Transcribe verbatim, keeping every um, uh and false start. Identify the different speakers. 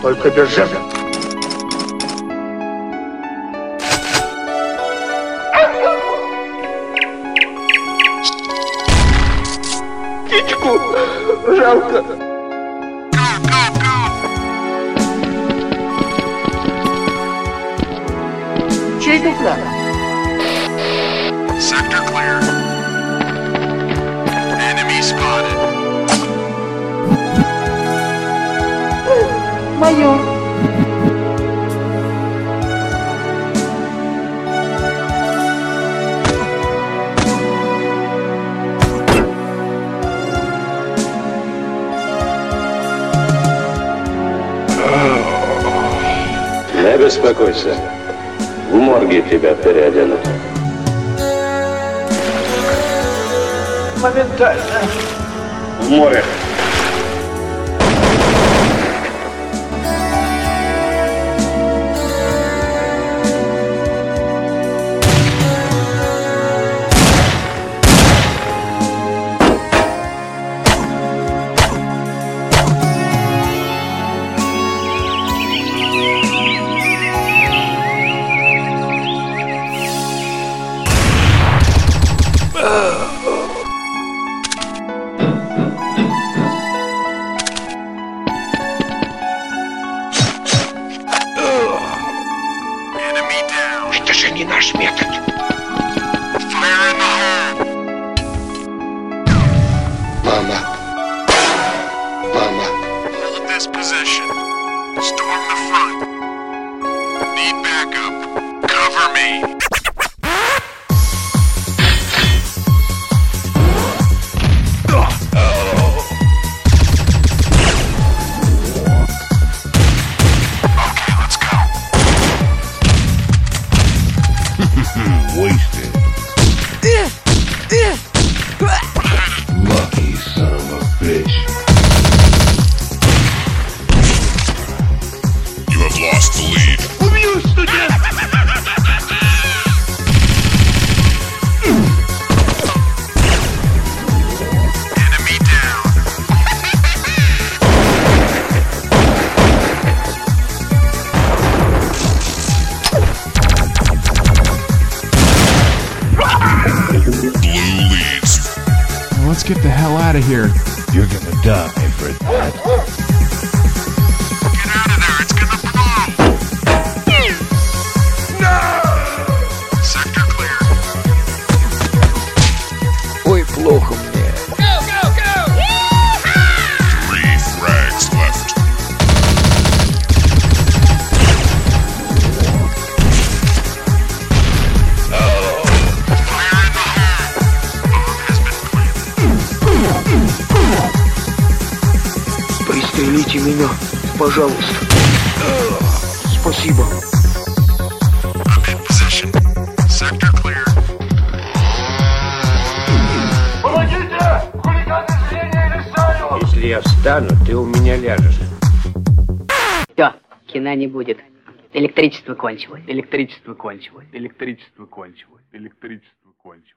Speaker 1: только без жертв. Птичку жалко. Чей дуплет?
Speaker 2: Sector clear. Enemy spotted.
Speaker 3: Майор.
Speaker 4: Не беспокойся. В морге тебя переоденут.
Speaker 1: Моментально.
Speaker 4: В море.
Speaker 1: Это же не наш метод.
Speaker 2: Fire in the hole.
Speaker 1: Мама. Мама.
Speaker 2: Hold this position. Storm the front. Need backup. Cover me. Okay, let's go.
Speaker 5: Wasted. Lucky son of a bitch.
Speaker 2: You have lost the lead.
Speaker 1: Убью, студент!
Speaker 2: Enemy down. Blue leads.
Speaker 6: Let's get the hell out of here.
Speaker 5: You're gonna die for that.
Speaker 2: Get out of there. It's gonna blow. No! Sector clear.
Speaker 1: Ой, плохо мне.
Speaker 2: Three frags left. Fire in the hole. Bomb has been planted.
Speaker 1: Пристрелите меня, пожалуйста. Спасибо.
Speaker 2: I'm in position. Sector clear.
Speaker 4: Если я встану, ты у меня ляжешь.
Speaker 3: Все, кино не будет. Электричество кончилось.
Speaker 6: Электричество кончилось. Электричество кончилось. Электричество кончилось.